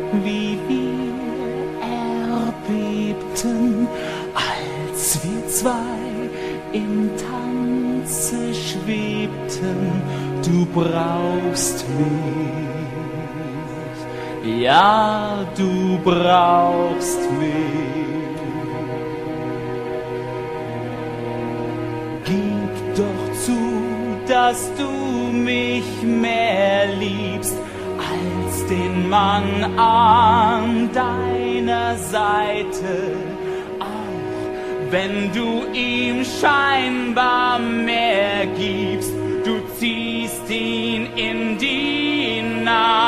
wie wir erbebten, als wir zwei im Tanze schwebten. Du brauchst mich, ja, du brauchst mich. Gib doch zu, dass du mich mehr liebst als den Mann an deiner Seite, auch wenn du ihm scheinbar mehr gibst. Du ziehst ihn in die Nacht.